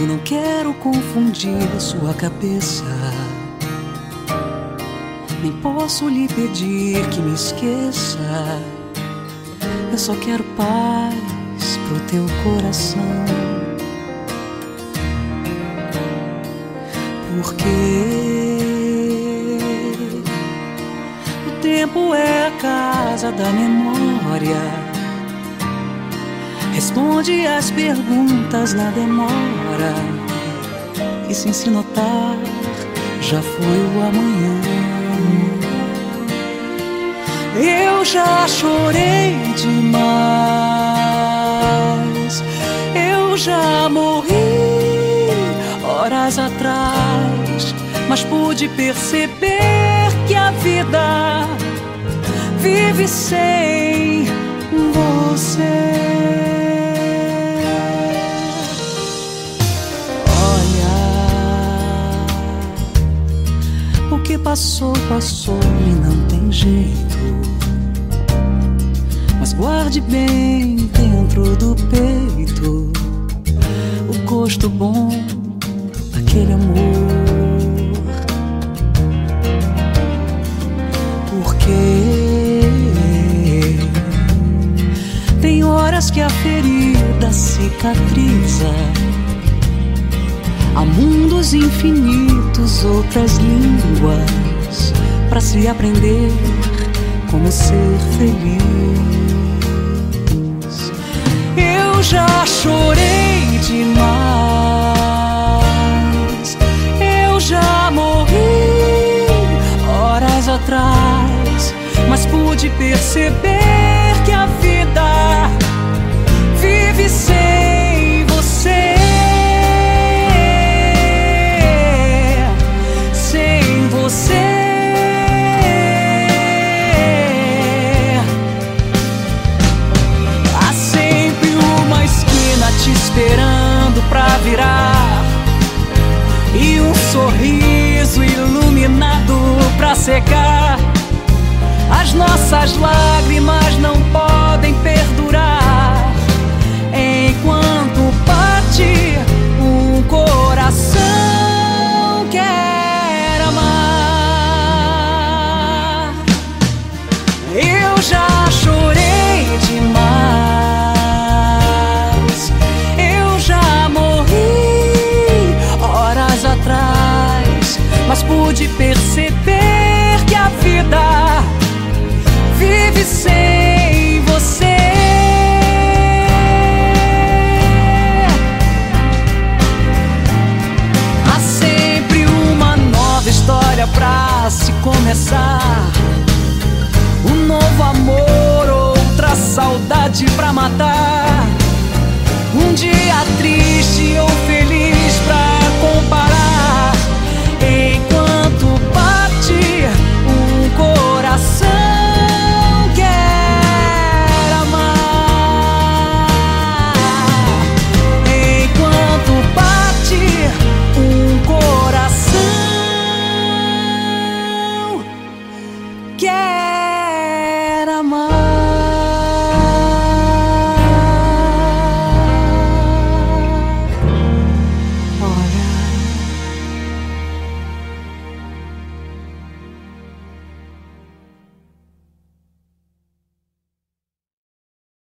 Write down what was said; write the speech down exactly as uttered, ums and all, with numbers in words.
Eu não quero confundir sua cabeça, nem posso lhe pedir que me esqueça. Eu só quero paz pro teu coração, porque o tempo é a casa da memória. Responde às perguntas na demora, e sem se notar já foi o amanhã. Eu já chorei demais, eu já morri horas atrás, mas pude perceber que a vida vive sem você. O que passou, passou e não tem jeito. Mas guarde bem dentro do peito o gosto bom daquele amor, porque tem horas que a ferida cicatriza. Há mundos infinitos, outras línguas para se aprender como ser feliz. Eu já chorei demais, eu já morri horas atrás, mas pude perceber que a vida vive sem você. Esperando pra virar, e um sorriso iluminado pra secar. As nossas lágrimas não podem perdurar enquanto bate um coração quer amar. Eu já chorei demais, mas pude perceber que a vida vive sem você. Há sempre uma nova história pra se começar, um novo amor, outra saudade pra matar, um dia triste ou feliz pra comparar. Enquanto bate um coração quer amar, enquanto bate um coração quer